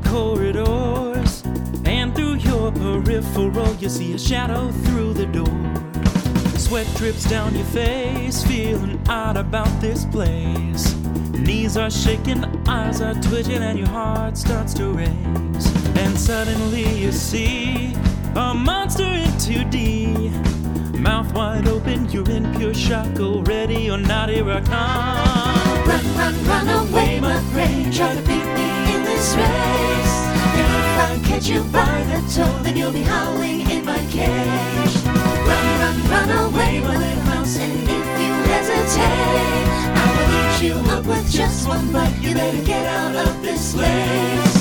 corridors, and through your peripheral you see a shadow through the door. Sweat drips down your face, feeling odd about this place. Knees are shaking, eyes are twitching, and your heart starts to race. And suddenly you see a monster in 2D. Mouth wide open, you're in pure shock. Oh, ready or not, here I come. Run, run, run away, my brain. Try to beat me in this race. And if I catch you by the toe, then you'll be howling in my cage. Run, run, run away, my little mouse. And if you hesitate, I will eat you up with just one bite. You better get out of this place.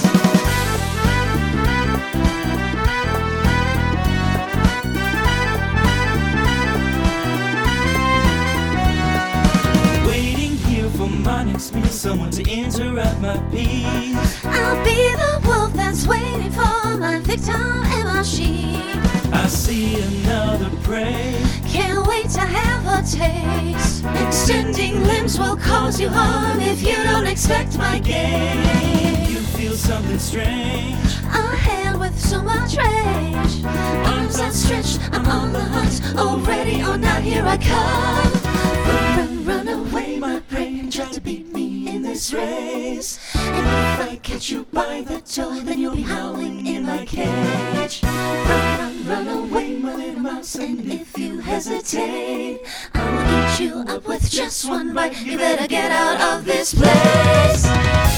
My next meal, someone to interrupt my peace. I'll be the wolf that's waiting for my victim and my sheep. I see another prey. Can't wait to have a taste. Extending limbs will cause you harm if you don't expect my game. You feel something strange. A hand with so much rage. Arms outstretched, I'm on the hunt. Oh, ready or not, here I come. Run, run, run away, my brain. Try to beat me in this race. And if I catch you by the toe, then you'll be howling in my cage. Run, run, run away, my little mouse. And if you hesitate, I will eat you up with just one bite. You better get out of this place.